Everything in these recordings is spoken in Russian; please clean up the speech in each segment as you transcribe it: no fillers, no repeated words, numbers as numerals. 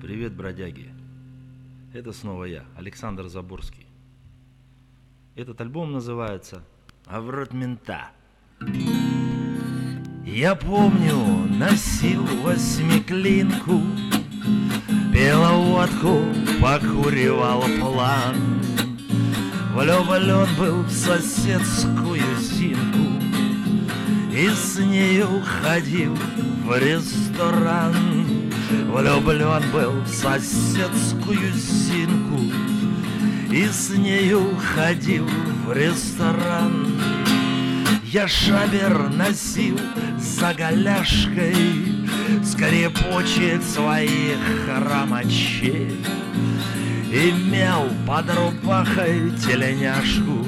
Привет, бродяги! Это снова я, Александр Заборский. Этот альбом называется «А в рот мента». Я помню, носил восьмиклинку, пил водку, покуривал план. Влюблен был в соседскую Зинку и с нею ходил в ресторан. Влюблен был в соседскую Зинку и с нею ходил в ресторан. Я шабер носил за голяшкой, скрипучек своих хромачей, имел под рубахой тельняшку,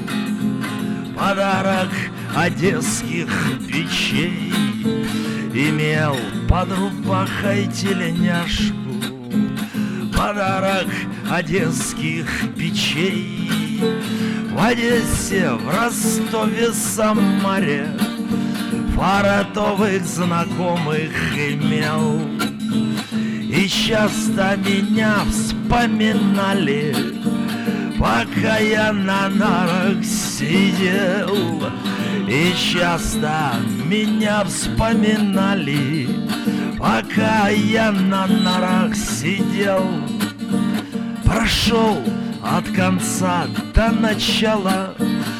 подарок одесских печей. Имел под рубахой тельняшку, подарок одесских печей. В Одессе, в Ростове, Самаре фаратовых знакомых имел, и часто меня вспоминали, пока я на нарах сидел. И часто меня вспоминали, пока я на нарах сидел. Прошел от конца до начала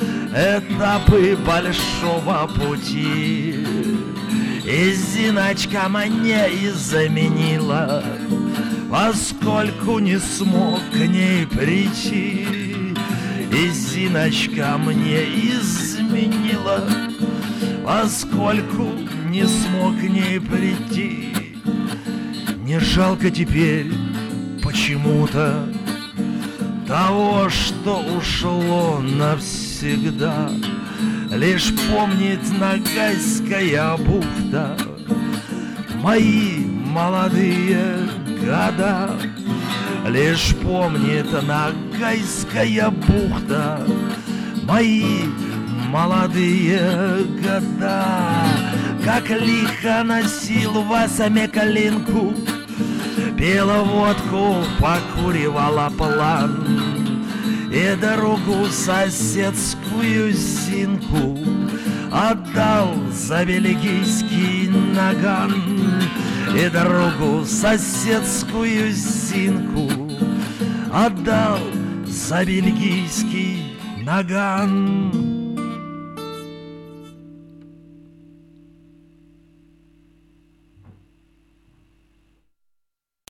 этапы большого пути, и Зиночка мне и заменила, поскольку не смог к ней прийти. И Зиночка мне изменила, поскольку не смог к ней прийти. Не жалко теперь почему-то того, что ушло навсегда. Лишь помнит Ногайская бухта мои молодые года. Лишь помнит Ногайская бухта мои молодые года. Как лихо носил восьмиклинку, пил водку, покуривала план, и другу соседскую Зинку отдал за бельгийский наган. И другу соседскую Зинку отдал за бельгийский наган.